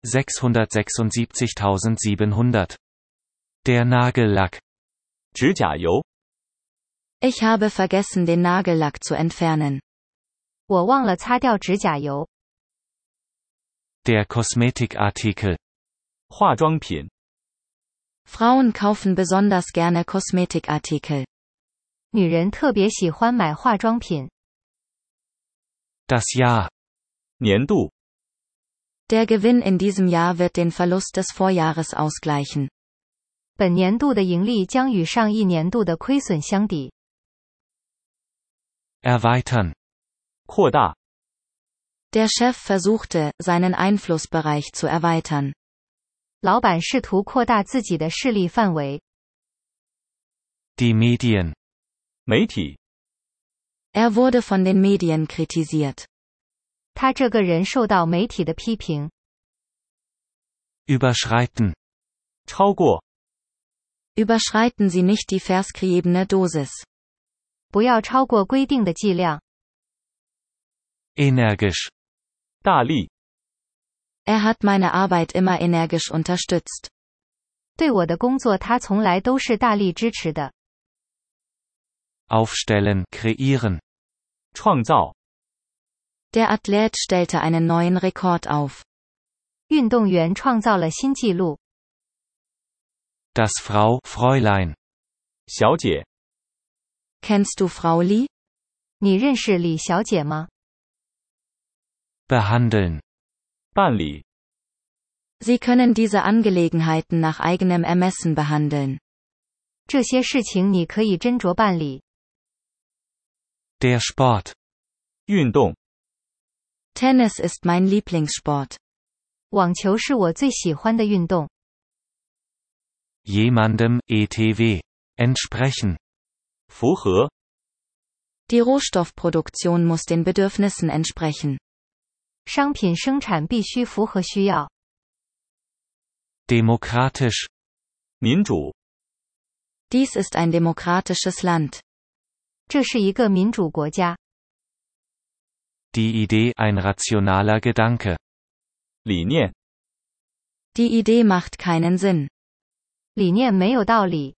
676.700. Der Nagellack. 指甲油。 Ich habe vergessen, den Nagellack zu entfernen. 我忘了擦掉指甲油。 Der Kosmetikartikel. 化妆品。 Frauen kaufen besonders gerne Kosmetikartikel. 女人特别喜欢买化妆品。 Das Jahr. 年度。 Der Gewinn in diesem Jahr wird den Verlust des Vorjahres ausgleichen. 本年度的盈利将与上一年度的亏损相抵。 Erweitern. 扩大。 Der Chef versuchte, seinen Einflussbereich zu erweitern. 老板试图扩大自己的势力范围。 Die Medien. 媒体。 Er wurde von den Medien kritisiert. 他这个人受到媒体的批评。 Überschreiten. 超过。 Überschreiten Sie nicht die verschriebene Dosis. 不要超过规定的剂量。 Energisch. 大力。 Er hat meine Arbeit immer energisch unterstützt. 对我的工作他从来都是大力支持的。 Aufstellen, kreieren. 创造。 Der Athlet stellte einen neuen Rekord auf. 运动员创造了新纪录。 Das Fräulein. 小姐。 Kennst du Frau Li? 你认识李小姐吗？ Behandeln. 办理。 Sie können diese Angelegenheiten nach eigenem Ermessen behandeln. 这些事情你可以斟酌办理。 Der Sport. 运动。 Tennis ist mein Lieblingssport. 网球是我最喜欢的运动。 Jemandem, etw. Entsprechen. 符合。 Die Rohstoffproduktion muss den Bedürfnissen entsprechen. 商品生产必须符合需要。 Demokratisch. 民主。 Dies ist ein demokratisches Land. 这是一个民主国家。 Die Idee, ein rationaler Gedanke. 理念。 Die Idee macht keinen Sinn. 理念没有道理。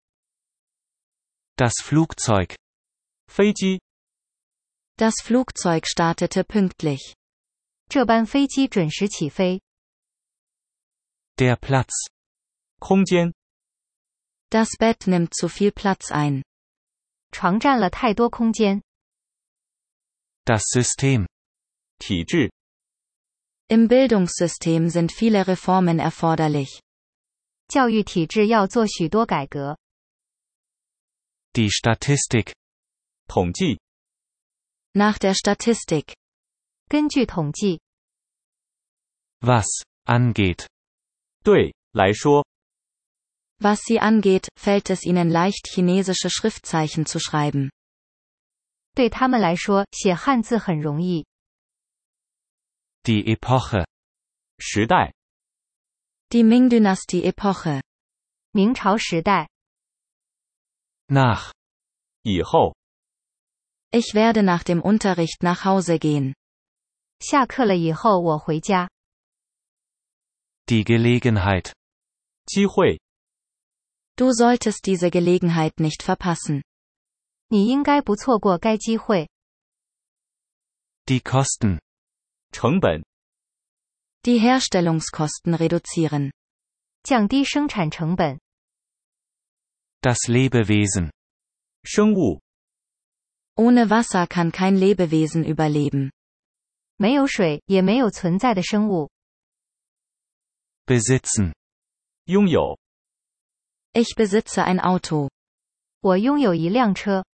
Das Flugzeug. 飞机。 Das Flugzeug startete pünktlich. 这班飞机准时起飞。 Der Platz. 空间。 Das Bett nimmt zu viel Platz ein. 床占了太多空间。 Das System. 体制。 Im Bildungssystem sind viele Reformen erforderlich. 教育体制要做许多改革。 Die Statistik. 统计。 Nach der Statistik. 根据统计。 Was angeht. 对来说。 Was sie angeht, fällt es ihnen leicht, chinesische Schriftzeichen zu schreiben. 对他们来说，写汉字很容易。 Die Epoche. 时代。 Die Ming-Dynastie-Epoche. 明朝时代。 Nach. 以后。 Ich werde nach dem Unterricht nach Hause gehen. 下课了以后我回家。 Die Gelegenheit. 机会。 Du solltest diese Gelegenheit nicht verpassen. 你应该不错过该机会。 Die Kosten. 成本。 Die Herstellungskosten reduzieren. 降低生产成本。 Das Lebewesen. 生物。 Ohne Wasser kann kein Lebewesen überleben. 没有水，也没有存在的生物。 Besitzen. 拥有。 Ich besitze ein Auto. 我拥有一辆车。